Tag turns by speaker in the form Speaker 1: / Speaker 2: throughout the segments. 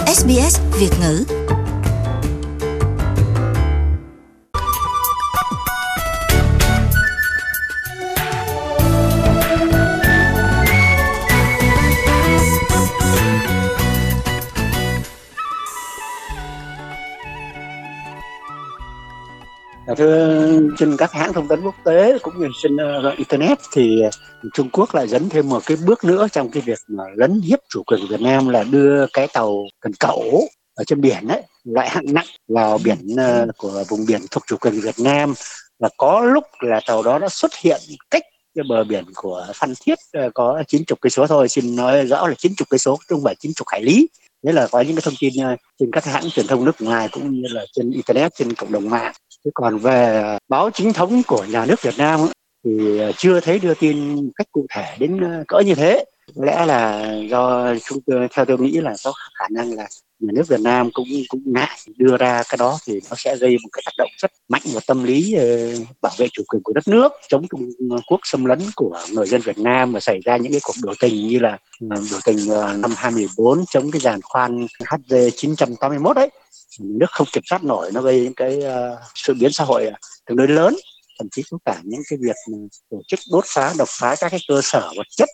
Speaker 1: SBS Việt ngữ.
Speaker 2: Thưa trên các hãng thông tấn quốc tế cũng như trên internet thì Trung Quốc lại dẫn thêm một cái bước nữa trong cái việc mà lấn hiếp chủ quyền của Việt Nam, là đưa cái tàu cần cẩu ở trên biển ấy, loại hạng nặng vào biển của vùng biển thuộc chủ quyền Việt Nam. Và có lúc là tàu đó đã xuất hiện cách cái bờ biển của Phan Thiết có 90 cây số thôi, xin nói rõ là 90 cây số chứ không phải 90 hải lý. Đấy là có những cái thông tin trên các hãng truyền thông nước ngoài cũng như là trên internet, trên cộng đồng mạng. Thế còn về báo chính thống của nhà nước Việt Nam thì chưa thấy đưa tin cách cụ thể đến cỡ như thế. Có lẽ là do theo tôi nghĩ là có khả năng là nhà nước Việt Nam cũng ngại đưa ra cái đó, thì nó sẽ gây một cái tác động rất mạnh vào tâm lý bảo vệ chủ quyền của đất nước, chống Trung Quốc xâm lấn của người dân Việt Nam, và xảy ra những cái cuộc biểu tình như là biểu tình năm 2014 chống cái giàn khoan HJ981 đấy. Nước không kiểm soát nổi, nó gây những cái sự biến xã hội tương đối lớn, thậm chí có cả những cái việc tổ chức đốt phá, đập phá các cái cơ sở vật chất,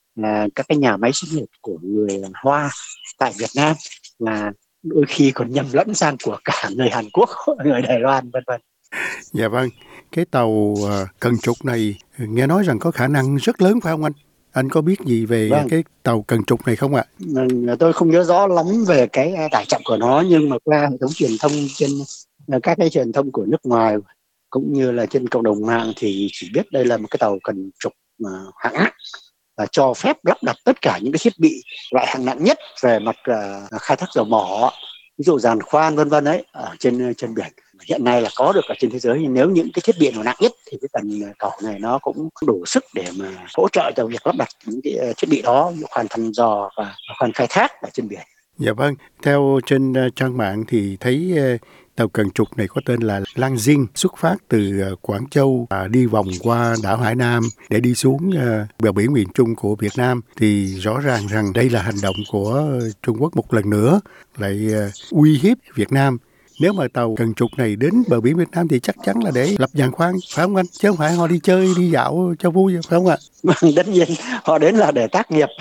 Speaker 2: các cái nhà máy xí nghiệp của người Hoa tại Việt Nam, là đôi khi còn nhầm lẫn sang của cả người Hàn Quốc, người Đài Loan, vân vân.
Speaker 3: Dạ vâng, cái tàu cần trục này nghe nói rằng có khả năng rất lớn phải không anh? Anh có biết gì về cái tàu cần trục này không ạ?
Speaker 2: Tôi không nhớ rõ lắm về cái tải trọng của nó, nhưng mà qua hệ thống truyền thông trên các cái truyền thông của nước ngoài cũng như là trên cộng đồng mạng thì chỉ biết đây là một cái tàu cần trục hạng nặng, và cho phép lắp đặt tất cả những cái thiết bị loại hạng nặng nhất về mặt khai thác dầu mỏ, ví dụ giàn khoan vân vân ấy, ở trên biển. Hiện nay là có được ở trên thế giới, nhưng nếu những cái thiết bị nào nặng nhất thì cái cần cẩu này nó cũng đủ sức để mà hỗ trợ cho việc lắp đặt những cái thiết bị đó, khoan thăm dò và khoan khai thác ở trên biển.
Speaker 3: Dạ vâng, theo trên trang mạng thì thấy tàu cần trục này có tên là Lan Dinh, xuất phát từ Quảng Châu đi vòng qua đảo Hải Nam để đi xuống bờ biển miền Trung của Việt Nam. Thì rõ ràng rằng đây là hành động của Trung Quốc một lần nữa lại uy hiếp Việt Nam. Nếu mà tàu cần trục này đến bờ biển Việt Nam thì chắc chắn là để lập giàn khoan, phải không anh? Chứ không phải họ đi chơi, đi dạo cho vui, phải không ạ?
Speaker 2: Tất nhiên họ đến là để tác nghiệp,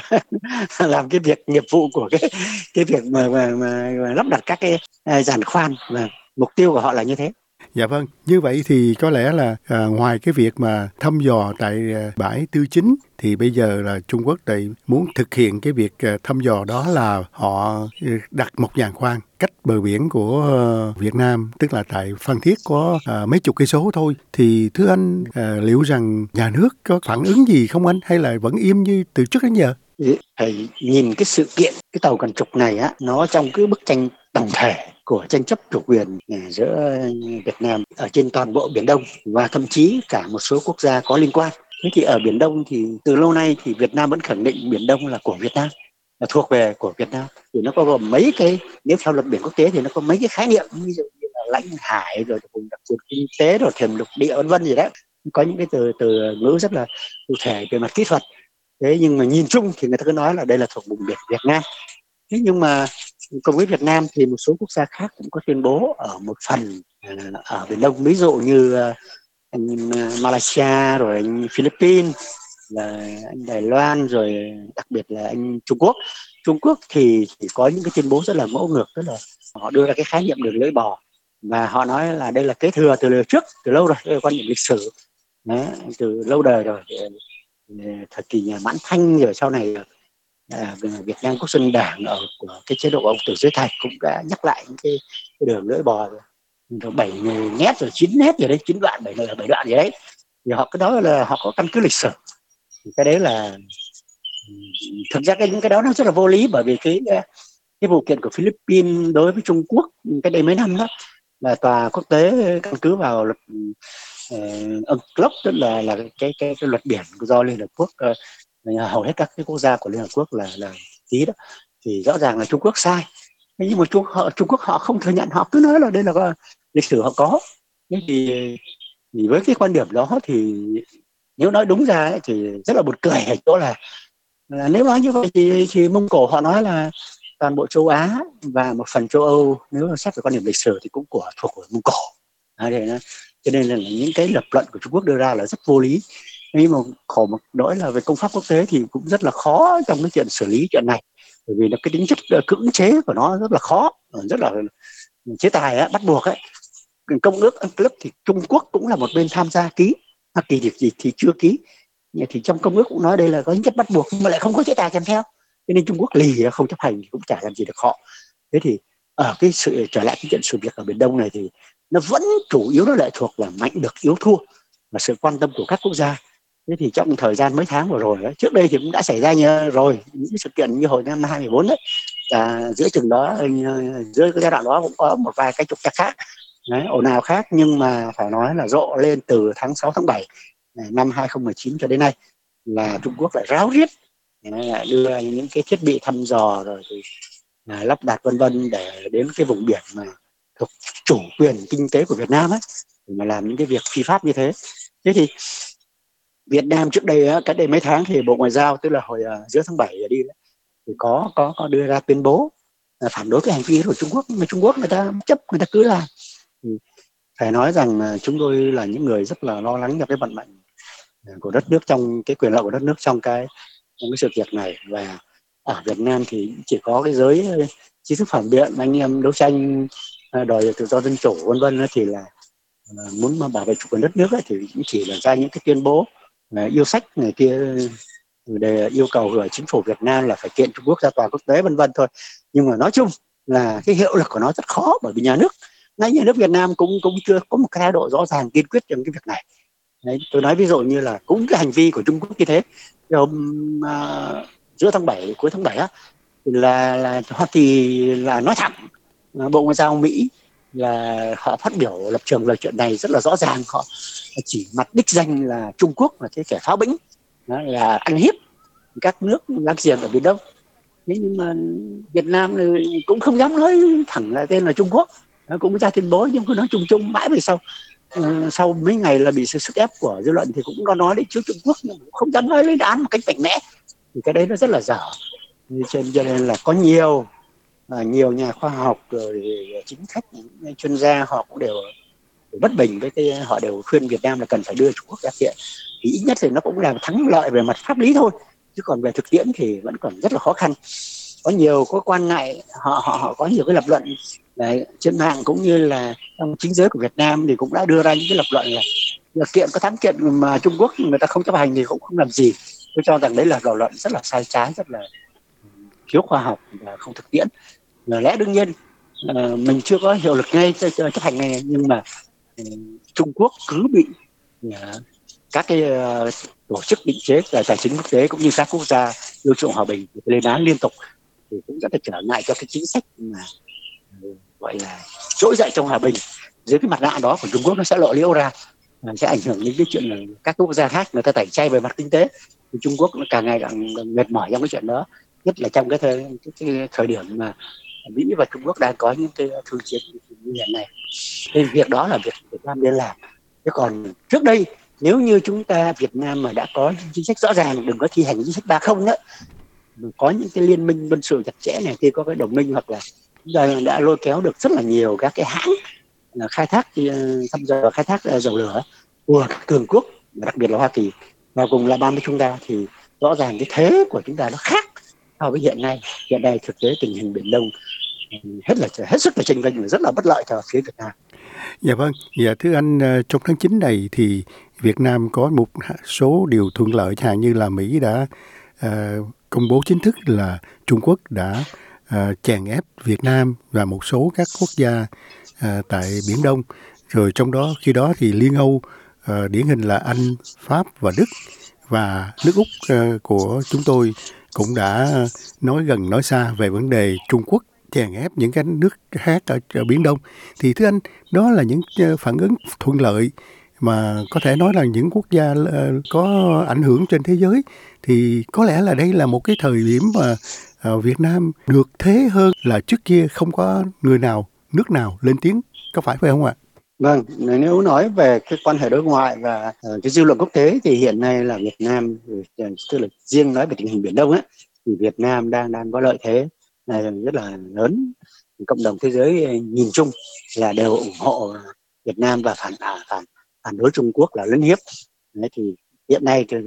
Speaker 2: làm cái việc nghiệp vụ của cái việc mà lắp đặt các cái giàn khoan, và mục tiêu của họ là như thế.
Speaker 3: Dạ vâng, như vậy thì có lẽ là ngoài cái việc mà thăm dò tại bãi Tư Chính thì bây giờ là Trung Quốc muốn thực hiện cái việc thăm dò đó, là họ đặt một giàn khoan cách bờ biển của Việt Nam, tức là tại Phan Thiết có mấy chục cây số thôi. Thì thưa anh, liệu rằng nhà nước có phản ứng gì không anh, hay là vẫn im như từ trước đến giờ?
Speaker 2: Phải nhìn cái sự kiện cái tàu cần trục này á, nó trong cái bức tranh tổng thể của tranh chấp chủ quyền giữa Việt Nam ở trên toàn bộ Biển Đông, và thậm chí cả một số quốc gia có liên quan. Thế thì ở Biển Đông thì từ lâu nay thì Việt Nam vẫn khẳng định Biển Đông là của Việt Nam, là thuộc về của Việt Nam. Thì nó có gồm mấy cái, nếu theo luật biển quốc tế thì nó có mấy cái khái niệm, ví dụ như là lãnh hải, rồi vùng đặc quyền kinh tế, rồi thềm lục địa vân vân gì đấy. Có những cái từ ngữ rất là cụ thể về mặt kỹ thuật. Thế nhưng mà nhìn chung thì người ta cứ nói là đây là thuộc vùng biển Việt Nam. Thế nhưng mà cùng với Việt Nam thì một số quốc gia khác cũng có tuyên bố ở một phần ở Biển Đông, ví dụ như anh Malaysia, rồi anh Philippines, là anh Đài Loan, rồi đặc biệt là anh Trung Quốc. Trung Quốc thì chỉ có những cái tuyên bố rất là ngỗ ngược, tức là họ đưa ra cái khái niệm đường lưỡi bò, và họ nói là đây là kế thừa từ lời trước, từ lâu rồi, đây là quan niệm lịch sử. Đấy, từ lâu đời rồi, thời kỳ nhà Mãn Thanh, rồi sau này Việt Nam Quốc dân Đảng ở của cái chế độ ông Tử Giới Thạch cũng đã nhắc lại những cái đường lưỡi bò rồi 7 nét rồi 9 nét gì đấy, 9 đoạn 7 đoạn gì đấy. Thì họ cái đó là họ có căn cứ lịch sử. Cái đấy là thực ra những cái đó nó rất là vô lý, bởi vì cái vụ kiện của Philippines đối với Trung Quốc cái đây mấy năm đó là tòa quốc tế căn cứ vào luật UNCLOS, tức là cái luật biển do Liên Hợp Quốc, hầu hết các cái quốc gia của Liên Hợp Quốc là ký đó, thì rõ ràng là Trung Quốc sai. Nhưng mà Trung Quốc họ không thừa nhận, họ cứ nói là đây là lịch sử họ có. Thế thì với cái quan điểm đó thì nếu nói đúng ra ấy, thì rất là buồn cười ở chỗ là nếu nói như vậy thì Mông Cổ họ nói là toàn bộ châu Á và một phần châu Âu, nếu mà xét về quan điểm lịch sử thì cũng thuộc của Mông Cổ. Cho nên là những cái lập luận của Trung Quốc đưa ra là rất vô lý. Nhưng mà khổ một nỗi là về công pháp quốc tế thì cũng rất là khó trong cái chuyện xử lý chuyện này, bởi vì là cái tính chất cưỡng chế của nó rất là khó, rất là chế tài bắt buộc ấy. Công ước UNCLOS thì Trung Quốc cũng là một bên tham gia ký, Hoa Kỳ thì chưa ký, thì trong công ước cũng nói đây là có tính chất bắt buộc nhưng mà lại không có chế tài kèm theo, cho nên Trung Quốc lì không chấp hành thì cũng chả làm gì được họ. Thế thì ở cái sự trở lại cái chuyện sự việc ở Biển Đông này thì nó vẫn chủ yếu nó lệ thuộc là mạnh được yếu thua và sự quan tâm của các quốc gia. Thế thì trong thời gian mấy tháng vừa rồi đấy, trước đây thì cũng đã xảy ra rồi những sự kiện như hồi năm 2014 đấy, giữa chừng đó, giữa cái giai đoạn đó cũng có một vài cái trục trặc khác, ồn ào khác, nhưng mà phải nói là rộ lên từ tháng 6 tháng 7 năm 2019 cho đến nay là Trung Quốc lại ráo riết đưa những cái thiết bị thăm dò rồi thì lắp đặt vân vân để đến cái vùng biển mà thuộc chủ quyền kinh tế của Việt Nam ấy, mà làm những cái việc phi pháp như thế. Thế thì Việt Nam trước đây cách đây mấy tháng thì Bộ Ngoại giao, tức là hồi giữa tháng 7 đi thì có đưa ra tuyên bố phản đối cái hành vi của Trung Quốc, mà Trung Quốc người ta chấp, người ta cứ làm. Thì phải nói rằng chúng tôi là những người rất là lo lắng cho cái vận mệnh của đất nước, trong cái quyền lợi của đất nước trong cái sự việc này. Và ở Việt Nam thì chỉ có cái giới trí thức phản biện, anh em đấu tranh đòi tự do dân chủ vân vân thì là muốn mà bảo vệ chủ quyền đất nước ấy, thì cũng chỉ là ra những cái tuyên bố yêu sách này kia để yêu cầu của chính phủ Việt Nam là phải kiện Trung Quốc ra tòa quốc tế vân vân thôi. Nhưng mà nói chung là cái hiệu lực của nó rất khó, bởi vì ngay nhà nước Việt Nam cũng chưa có một cái thái độ rõ ràng kiên quyết trong cái việc này. Đấy, tôi nói ví dụ như là cũng cái hành vi của Trung Quốc như thế. Hôm giữa tháng 7, cuối tháng 7 á, là Hoa Kỳ là nói thẳng, Bộ Ngoại giao Mỹ là họ phát biểu lập trường về chuyện này rất là rõ ràng. Họ chỉ mặt đích danh là Trung Quốc là cái kẻ phá bĩnh, là ăn hiếp các nước láng giềng ở Biển Đông. Thế nhưng mà Việt Nam cũng không dám nói thẳng là tên là Trung Quốc, cũng ra tuyên bố nhưng cứ nói chung chung mãi về sau mấy ngày là bị sự sức ép của dư luận thì cũng có nói đến trước Trung Quốc, nhưng cũng không dám nói lên án một cách mạnh mẽ. Thì cái đấy nó rất là dở. Cho nên là có nhiều nhà khoa học rồi chính khách, những chuyên gia họ cũng đều bất bình với họ đều khuyên Việt Nam là cần phải đưa Trung Quốc ra kiện, thì ít nhất thì nó cũng là thắng lợi về mặt pháp lý thôi, chứ còn về thực tiễn thì vẫn còn rất là khó khăn. Có quan ngại, họ có nhiều cái lập luận trên mạng cũng như là trong chính giới của Việt Nam thì cũng đã đưa ra những cái lập luận là kiện có thắng kiện mà Trung Quốc người ta không chấp hành thì cũng không làm gì. Tôi cho rằng đấy là lập luận rất là sai trái, rất là thiếu khoa học và không thực tiễn. Lẽ đương nhiên mình chưa có hiệu lực ngay chấp hành này, nhưng mà Trung Quốc cứ bị các cái tổ chức định chế tài chính quốc tế cũng như các quốc gia yêu chuộng hòa bình lên án liên tục, thì cũng rất là trở ngại cho cái chính sách mà gọi là trỗi dậy trong hòa bình. Dưới cái mặt nạ đó của Trung Quốc nó sẽ lộ liễu ra, sẽ ảnh hưởng đến cái chuyện là các quốc gia khác người ta tẩy chay về mặt kinh tế, thì Trung Quốc nó càng ngày càng mệt mỏi trong cái chuyện đó, nhất là trong cái thời điểm mà Mỹ và Trung Quốc đang có những cái thương chiến như hiện nay. Nên việc đó là việc Việt Nam nên làm. Chứ còn trước đây nếu như chúng ta Việt Nam mà đã có chính sách rõ ràng, đừng có thi hành chính sách 30 nữa, có những cái liên minh quân sự chặt chẽ này kia, có cái đồng minh, hoặc là chúng ta đã lôi kéo được rất là nhiều các cái hãng khai thác thăm dò khai thác dầu lửa của các cường quốc, đặc biệt là Hoa Kỳ và cùng là ban với chúng ta, thì rõ ràng cái thế của chúng ta nó khác so với hiện nay. Hiện nay thực tế tình hình Biển Đông hết sức là chênh vênh và rất là bất lợi cho phía Việt Nam.
Speaker 3: Dạ vâng, dạ thưa anh, trong tháng 9 này thì Việt Nam có một số điều thuận lợi, chẳng hạn như là Mỹ đã công bố chính thức là Trung Quốc đã chèn ép Việt Nam và một số các quốc gia tại Biển Đông. Rồi trong đó khi đó thì Liên Âu, điển hình là Anh, Pháp và Đức, và nước Úc của chúng tôi cũng đã nói gần nói xa về vấn đề Trung Quốc chèn ép những cái nước khác ở Biển Đông. Thì thưa anh, đó là những phản ứng thuận lợi mà có thể nói là những quốc gia có ảnh hưởng trên thế giới. Thì có lẽ là đây là một cái thời điểm mà Việt Nam được thế hơn là trước kia không có nước nào lên tiếng, có phải không ạ?
Speaker 2: Vâng, nếu nói về cái quan hệ đối ngoại và cái dư luận quốc tế thì hiện nay là Việt Nam, tức là riêng nói về tình hình Biển Đông ấy, thì Việt Nam đang có lợi thế rất là lớn. Cộng đồng thế giới nhìn chung là đều ủng hộ Việt Nam và phản đối Trung Quốc là lấn hiếp. Đấy, thì hiện nay thì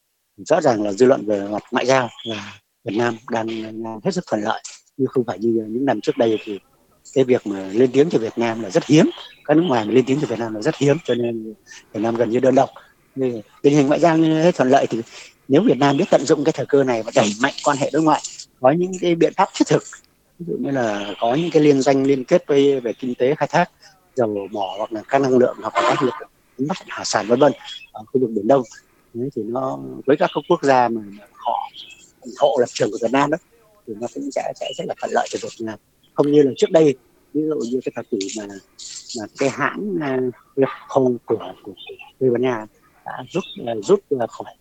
Speaker 2: rõ ràng là dư luận về mặt ngoại giao là Việt Nam đang hết sức thuận lợi, nhưng không phải như những năm trước đây thì cái việc mà lên tiếng cho Việt Nam là rất hiếm, các nước ngoài mà lên tiếng cho Việt Nam là rất hiếm, cho nên Việt Nam gần như đơn độc. Nên tình hình ngoại giao như hết thuận lợi thì nếu Việt Nam biết tận dụng cái thời cơ này và đẩy mạnh quan hệ đối ngoại, có những cái biện pháp thiết thực, ví dụ như là có những cái liên danh liên kết về kinh tế, khai thác dầu mỏ hoặc là các năng lượng hoặc là các lực đánh bắt hải sản vân vân ở khu vực Biển Đông. Đấy, thì nó với các quốc gia mà họ ủng hộ lập trường của Việt Nam đó thì nó cũng sẽ là thuận lợi cho Việt Nam, không như là trước đây, ví dụ như cái thời kỳ mà cái hãng không của Tây Ban Nha đã rút khỏi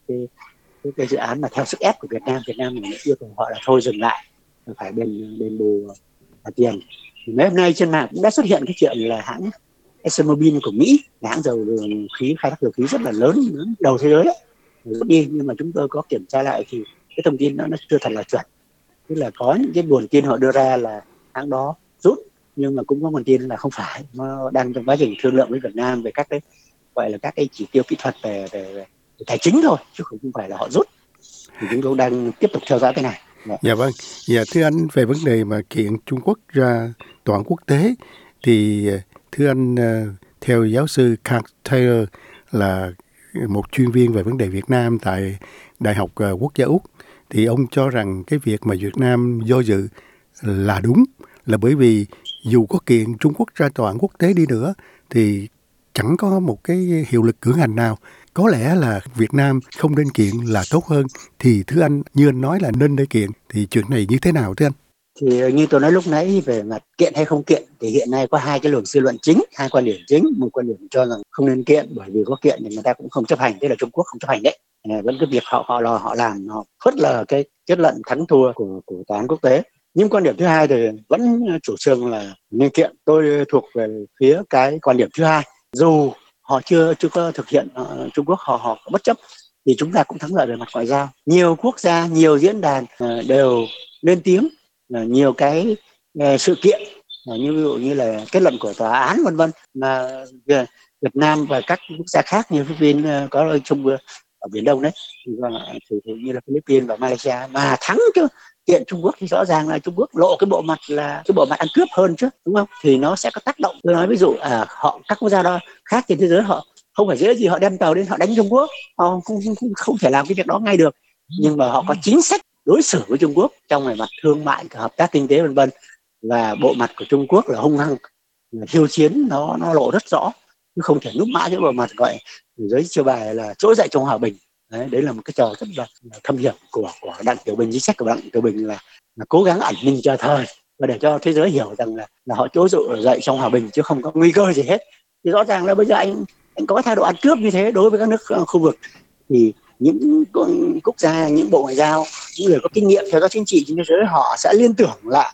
Speaker 2: cái dự án mà theo sức ép của Việt Nam mình yêu cầu họ là thôi dừng lại, phải đền bù tiền. Thì mấy hôm nay trên mạng cũng đã xuất hiện cái chuyện là hãng ExxonMobil của Mỹ, hãng dầu khí, khai thác dầu khí rất là lớn đầu thế giới ấy, rút đi, nhưng mà chúng tôi có kiểm tra lại thì cái thông tin nó chưa thật là chuẩn. Tức là có những cái nguồn tin họ đưa ra là hãng đó rút, nhưng mà cũng có nguồn tin là không phải, nó đang trong quá trình thương lượng với Việt Nam về các cái gọi là các cái chỉ tiêu kỹ thuật về tài chính thôi, chứ không phải là họ rút. Thì chúng tôi đang tiếp tục theo dõi cái này.
Speaker 3: Dạ vâng. Dạ thưa anh, về vấn đề mà kiện Trung Quốc ra tòa án quốc tế thì thưa anh, theo giáo sư Carl Taylor là một chuyên viên về vấn đề Việt Nam tại Đại học Quốc gia Úc, thì ông cho rằng cái việc mà Việt Nam do dự là đúng, là bởi vì dù có kiện Trung Quốc ra tòa án quốc tế đi nữa thì chẳng có một cái hiệu lực cưỡng hành nào. Có lẽ là Việt Nam không nên kiện là tốt hơn. Thì thưa anh, như anh nói là nên để kiện, thì chuyện này như thế nào thưa anh?
Speaker 2: Thì như tôi nói lúc nãy về mặt kiện hay không kiện thì hiện nay có hai cái luồng dư luận chính, hai quan điểm chính. Một quan điểm cho rằng không nên kiện bởi vì có kiện thì người ta cũng không chấp hành, tức là Trung Quốc không chấp hành đấy, vẫn cái việc họ làm, họ phớt lờ cái kết luận thắng thua của tòa án quốc tế. Nhưng quan điểm thứ hai thì vẫn chủ trương là nên kiện. Tôi thuộc về phía cái quan điểm thứ hai, dù họ chưa có thực hiện, Trung Quốc họ bất chấp thì chúng ta cũng thắng lợi về mặt ngoại giao. Nhiều quốc gia, nhiều diễn đàn đều lên tiếng, nhiều cái sự kiện như ví dụ như là kết luận của tòa án vân vân, mà Việt Nam và các quốc gia khác như Philippines có ở chung ở Biển Đông đấy, thì như là Philippines và Malaysia mà thắng chứ. Kiện Trung Quốc thì rõ ràng là Trung Quốc lộ cái bộ mặt là cái bộ mặt ăn cướp hơn chứ, đúng không? Thì nó sẽ có tác động. Tôi nói ví dụ các quốc gia đó khác trên thế giới họ không phải dễ gì họ đem tàu đến họ đánh Trung Quốc, họ không thể làm cái việc đó ngay được, nhưng mà họ có chính sách đối xử với Trung Quốc trong về mặt thương mại, hợp tác kinh tế vân vân, và bộ mặt của Trung Quốc là hung hăng, hiếu chiến, nó lộ rất rõ, chứ không thể núp mã cái bộ mặt gọi giới chiêu bài là trỗi dậy trong hòa bình. Đấy là một cái trò rất là thâm hiểm của Đặng Tiểu Bình. Chính sách của Đặng Tiểu Bình là cố gắng ẩn mình chờ thời và để cho thế giới hiểu rằng là họ trỗi dậy trong hòa bình chứ không có nguy cơ gì hết. Thì rõ ràng là bây giờ anh có thái độ ăn cướp như thế đối với các nước khu vực thì những quốc gia, những bộ ngoại giao, những người có kinh nghiệm theo dõi chính trị trên thế giới họ sẽ liên tưởng lại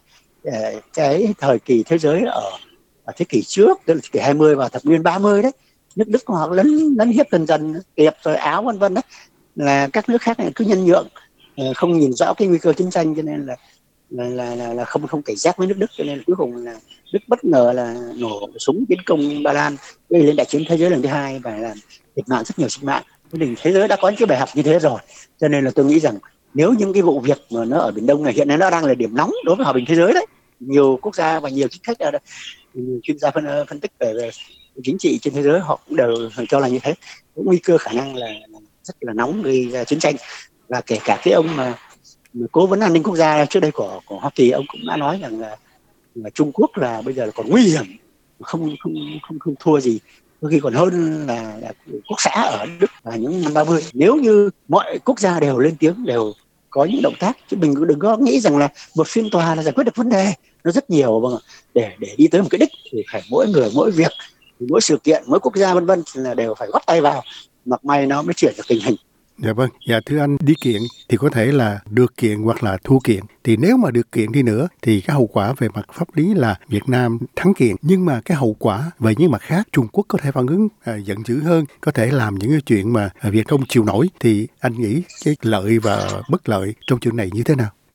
Speaker 2: cái thời kỳ thế giới ở thế kỷ trước, tức là thế kỷ 20 và thập niên 30 đấy. Nước Đức họ lấn hiếp dần Tiệp rồi Áo vân vân đấy, là các nước khác này cứ nhân nhượng, không nhìn rõ cái nguy cơ chiến tranh, cho nên là không cảnh giác với nước Đức, cho nên cuối cùng là Đức bất ngờ là nổ súng tiến công Ba Lan, gây lên đại chiến thế giới lần thứ hai và làm thiệt mạng rất nhiều sinh mạng. Thế giới đã có những cái bài học như thế rồi, cho nên là tôi nghĩ rằng nếu những cái vụ việc mà nó ở Biển Đông này hiện nay nó đang là điểm nóng đối với hòa bình thế giới đấy, nhiều quốc gia và nhiều chính khách chuyên gia phân tích về chính trị trên thế giới họ cũng đều cho là như thế, cũng nguy cơ khả năng là rất là nóng gây ra chiến tranh. Và kể cả cái ông mà cố vấn an ninh quốc gia trước đây của Hoa Kỳ, ông cũng đã nói rằng là Trung Quốc là bây giờ là còn nguy hiểm, không thua gì, đôi khi còn hơn là quốc xã ở Đức và những năm 30. Nếu như mọi quốc gia đều lên tiếng, đều có những động tác, chứ mình đừng có nghĩ rằng là một phiên tòa là giải quyết được vấn đề. Nó rất nhiều, và để đi tới một cái đích thì phải mỗi người mỗi việc, mỗi sự kiện, mỗi quốc gia vân vân là đều phải góp tay vào, mặc may nó mới chuyển được tình hình.
Speaker 3: Dạ vâng, dạ thưa anh, đi kiện thì có thể là được kiện hoặc là thua kiện. Thì nếu mà được kiện đi nữa thì cái hậu quả về mặt pháp lý là Việt Nam thắng kiện. Nhưng mà cái hậu quả về những mặt khác, Trung Quốc có thể phản ứng giận dữ hơn, có thể làm những cái chuyện mà Việt không chịu nổi. Thì anh nghĩ cái lợi và bất lợi trong chuyện này như thế nào?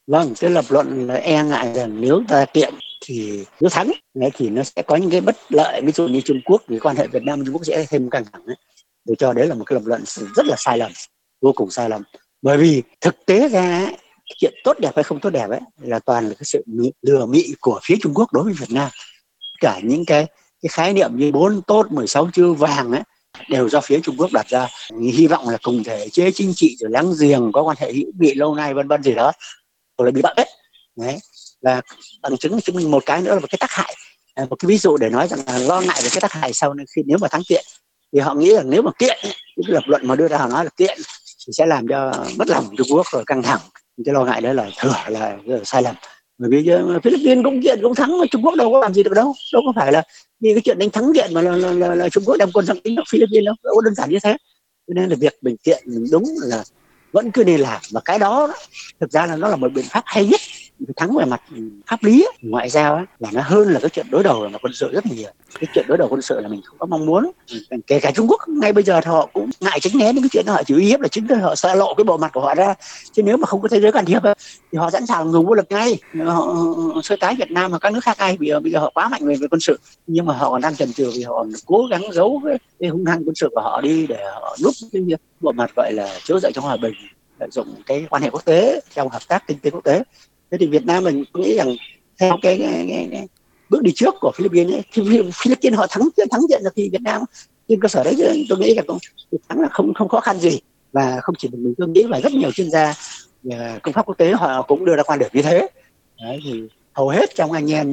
Speaker 2: Vâng, cái lập luận là e ngại rằng nếu ta kiện thì nếu thắng đấy, thì nó sẽ có những cái bất lợi, ví dụ như Trung Quốc thì quan hệ Việt Nam Trung Quốc sẽ thêm căng thẳng đấy. Tôi cho đấy là một cái lập luận rất là sai lầm, vô cùng sai lầm. Bởi vì thực tế ra ấy, chuyện tốt đẹp hay không tốt đẹp ấy là toàn là cái sự lừa mị của phía Trung Quốc đối với Việt Nam. Cả những cái khái niệm như 4 tốt 16 chữ vàng ấy đều do phía Trung Quốc đặt ra, hy vọng là cùng thể chế chính trị rồi láng giềng có quan hệ hữu nghị lâu nay vân vân gì đó, rồi lại bị bậm đấy. Đấy, và bằng chứng chứng minh một cái nữa là một cái tác hại, một cái ví dụ để nói rằng là lo ngại về cái tác hại sau khi nếu mà thắng kiện, thì họ nghĩ rằng nếu mà kiện, cái lập luận mà đưa ra họ nói là kiện thì sẽ làm cho mất lòng Trung Quốc rồi căng thẳng. Cái lo ngại đấy là thừa là sai lầm. Bởi vì Philippines cũng kiện cũng thắng mà Trung Quốc đâu có làm gì được đâu có phải là vì cái chuyện đánh thắng kiện mà là Trung Quốc đem quân sang đánh Philippines đâu có đơn giản như thế. Cho nên là việc mình kiện mình đúng là vẫn cứ nên làm, và cái đó thực ra là nó là một biện pháp hay nhất. Thắng về mặt pháp lý ngoại giao ấy, là nó hơn là cái chuyện đối đầu là quân sự rất nhiều. Cái chuyện đối đầu quân sự là mình không có mong muốn. Kể cả Trung Quốc ngay bây giờ họ cũng ngại tránh né những cái chuyện đó, họ chỉ uy hiếp là chính họ sợ lộ cái bộ mặt của họ ra, chứ nếu mà không có thế giới can thiệp thì họ sẵn sàng dùng vũ lực ngay, họ sơ tái Việt Nam và các nước khác ngay. Bây giờ họ quá mạnh về quân sự, nhưng mà họ còn đang chần chừ vì họ cố gắng giấu cái hung hăng quân sự của họ đi để họ núp cái bộ mặt gọi là chối dậy trong hòa bình, lợi dụng cái quan hệ quốc tế trong hợp tác kinh tế quốc tế. Thế thì Việt Nam mình nghĩ rằng theo cái bước đi trước của Philippines ấy, thì Philippines họ thắng trận được thì Việt Nam trên cơ sở đấy tôi nghĩ là thắng là không khó khăn gì. Và không chỉ mình, tôi nghĩ là rất nhiều chuyên gia công pháp quốc tế họ cũng đưa ra quan điểm như thế. Đấy, thì hầu hết trong anh em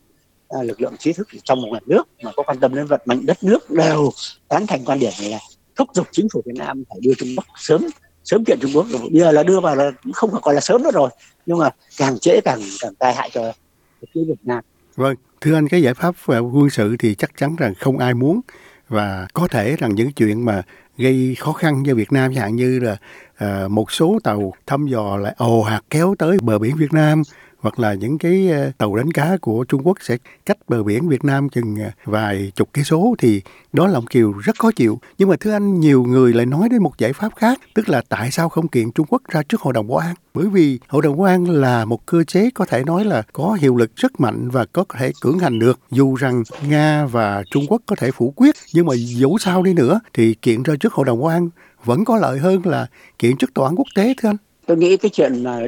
Speaker 2: lực lượng trí thức trong một ngoài nước mà có quan tâm đến vận mệnh đất nước đều tán thành quan điểm này, là thúc giục chính phủ Việt Nam phải đưa Trung Quốc sớm kiện Trung Quốc. Bây giờ là đưa vào là không còn là sớm nữa rồi, nhưng mà càng trễ càng tai hại cho phía Việt Nam.
Speaker 3: Vâng, thưa anh, cái giải pháp quân sự thì chắc chắn rằng không ai muốn, và có thể rằng những chuyện mà gây khó khăn cho Việt Nam, chẳng hạn như là một số tàu thăm dò lại ồ ạt kéo tới bờ biển Việt Nam, hoặc là những cái tàu đánh cá của Trung Quốc sẽ cách bờ biển Việt Nam chừng vài chục cây số, thì đó là một điều rất khó chịu. Nhưng mà thưa anh, nhiều người lại nói đến một giải pháp khác, tức là tại sao không kiện Trung Quốc ra trước Hội đồng Bảo an? Bởi vì Hội đồng Bảo an là một cơ chế có thể nói là có hiệu lực rất mạnh và có thể cưỡng hành được, dù rằng Nga và Trung Quốc có thể phủ quyết, nhưng mà dẫu sao đi nữa thì kiện ra trước Hội đồng Bảo an vẫn có lợi hơn là kiện trước tòa án quốc tế, thưa anh.
Speaker 2: Tôi nghĩ cái chuyện mà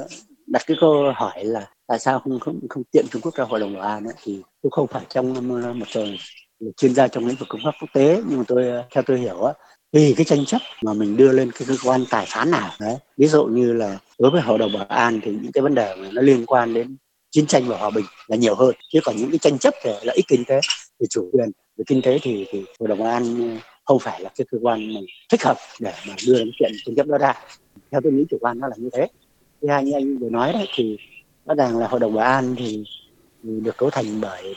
Speaker 2: đặt cái câu hỏi là tại sao không kiện Trung Quốc ra Hội đồng Bảo an ấy, thì tôi không phải trong một chuyên gia trong lĩnh vực công pháp quốc tế, nhưng mà theo tôi hiểu á, vì cái tranh chấp mà mình đưa lên cái cơ quan tài phán nào đấy, ví dụ như là đối với Hội đồng Bảo an thì những cái vấn đề mà nó liên quan đến chiến tranh và hòa bình là nhiều hơn, chứ còn những cái tranh chấp về lợi ích kinh tế, về chủ quyền, về kinh tế thì Hội đồng Bảo an không phải là cái cơ quan thích hợp để mà đưa những chuyện tranh chấp đó ra. Theo tôi nghĩ chủ quan nó là như thế. Thứ hai, như anh vừa nói đấy, thì rõ ràng là Hội đồng Bảo an thì được cấu thành bởi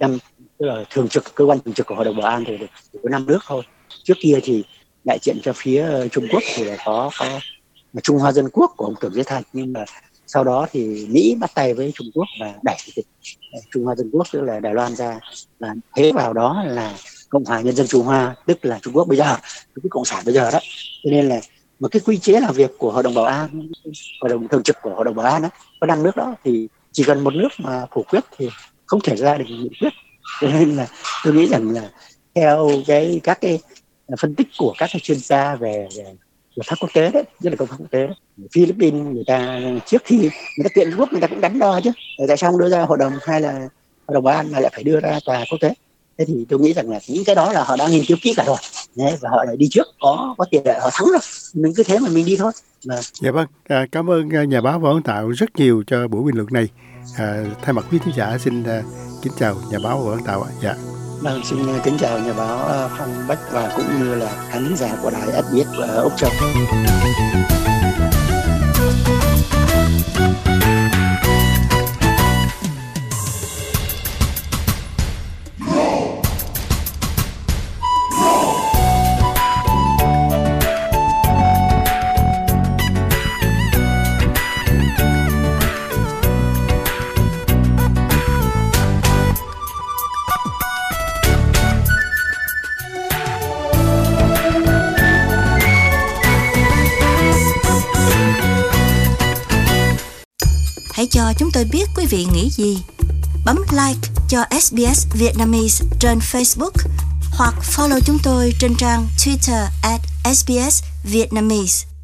Speaker 2: tức là thường trực, cơ quan thường trực của Hội đồng Bảo an thì chỉ có 5 nước thôi. Trước kia thì đại diện cho phía Trung Quốc thì là có Trung Hoa Dân Quốc của ông Tưởng Giới Thạch, nhưng mà sau đó thì Mỹ bắt tay với Trung Quốc và đẩy Trung Hoa Dân Quốc, tức là Đài Loan ra, và thế vào đó là Cộng hòa Nhân dân Trung Hoa, tức là Trung Quốc bây giờ, cái cộng sản bây giờ đó. Cho nên là một cái quy chế làm việc của Hội đồng Bảo an, Hội đồng thường trực của Hội đồng Bảo an đó, có 5 nước đó, thì chỉ cần một nước mà phủ quyết thì không thể ra được nghị quyết. Cho nên là tôi nghĩ rằng là theo các cái phân tích của các cái chuyên gia về luật pháp quốc tế đấy, rất là công pháp quốc tế đấy, Philippines người ta trước khi người ta kiện Trung Quốc người ta cũng đắn đo chứ, tại sao không đưa ra hội đồng, hay là Hội đồng Bảo an mà lại phải đưa ra tòa quốc tế. Thế thì tôi nghĩ rằng là những cái đó là họ đã nghiên cứu kỹ cả rồi. Đấy, và họ lại đi trước, có tiền lệ họ thắng rồi, mình cứ thế mà mình đi thôi.
Speaker 3: Dạ vâng, cảm ơn nhà báo Võ Văn Tạo rất nhiều cho buổi bình luận này. Thay mặt quý khán giả xin kính chào nhà báo Võ Văn Tạo ạ. Dạ.
Speaker 2: Vâng, xin kính chào nhà báo Phan Bách và cũng như là khán giả của đài SBS Úc Châu.
Speaker 1: cho chúng tôi biết quý vị nghĩ gì. Bấm like cho SBS Vietnamese trên Facebook hoặc follow chúng tôi trên trang Twitter @SBS Vietnamese.